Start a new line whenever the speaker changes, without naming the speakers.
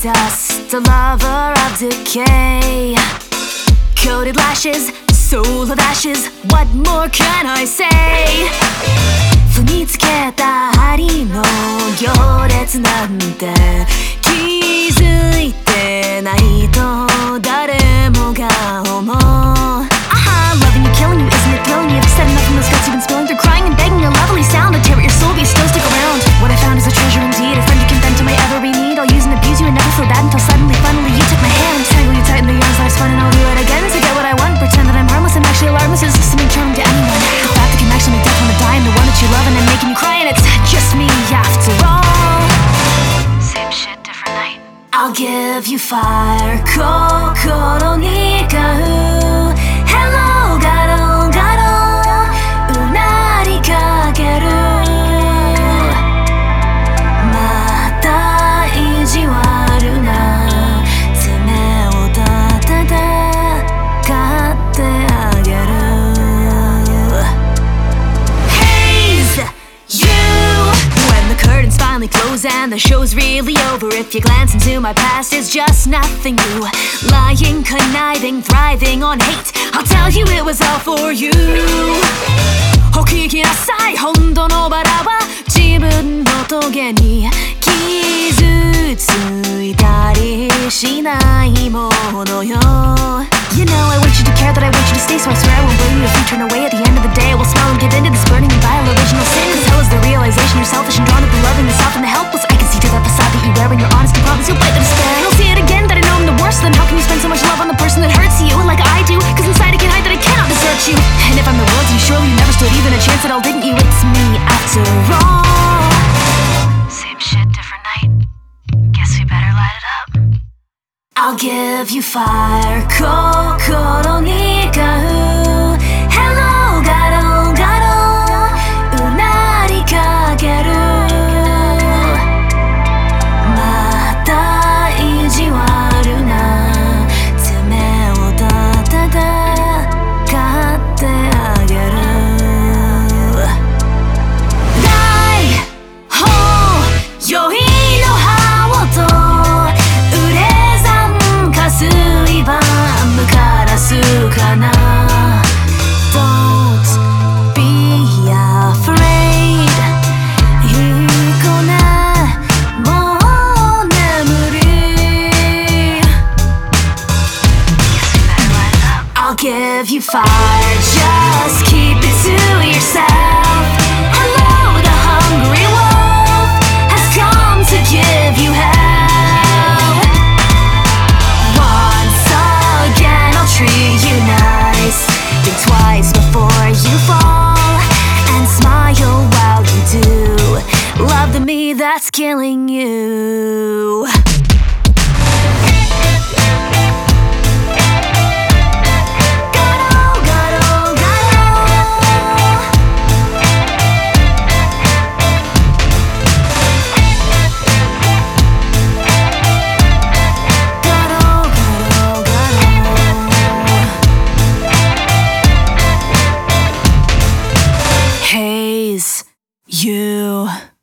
dust, a lover of decay. Coated lashes, soul of ashes, what more can I say? 踏みつけた針の行列なんて気づいてないと誰もが思う。Loving you, killing you, isn't it thrilling you? Said enough from those guts you've been spilling through, crying and begging a lovely sound to tear at your soul, but you still stick around. What I found is a treasure indeed, a friend you can bend to my every need. I'll use and abuse you and never feel bad until suddenly, finally you took my hand. Tangle you tight in the yarns that I've spun and I'll do it again to get what I want. Pretend that I'm harmless, I'm actually alarmless, is something charming to anyone. The fact that can actually make death wanna die, and the one that you love and I'm making you cry, and it's just me after all. Same shit, different night. I'll give you fire, 心に買う Hello,ガロガロうなりかけるまた意地悪な爪を立てて買ってあげる Haze, you When the curtains finally close and the show's really over, if you glance into my past, it's just nothing new. Lying, conniving, thriving on hate, I'll tell you it was all for you. お聞きなさい、本当のバラは自分の棘に傷ついたりしないものよ。You know I want you to care, that I want you to stay, so I swear I won't blame you if you turn away. At the end of the day I will smile and give in to this burning and vile original sin. Cause hell is the realization you're selfish and drawn to the loving, the soft and the helpless. I can see through that facade that you wear when you're honest and promise you'll bite the despair. And I'll see it again that I know I'm the worst. Then how can you spend so much love on the person that hurts you like I do? Cause inside I can hide that I cannot desert you. And if I'm the world to you, surely you never stood even a chance at all, didn't you? It's me after all. Same shit, different night. Guess we better light it up. I'll give you fire, 心に買う Hello, ガロガロうなりかけるまた意地悪な爪を立てて買ってあげる Die, oh, 酔いの羽音水盤からすかな Don't be afraid いい子ねもう眠り I'll give you fire, just keep it to yourself. Hello, the hungry wolf has come to give you hell. Treat you nice, think twice before you fall, and smile while you do love to me that's killing you. Haze, you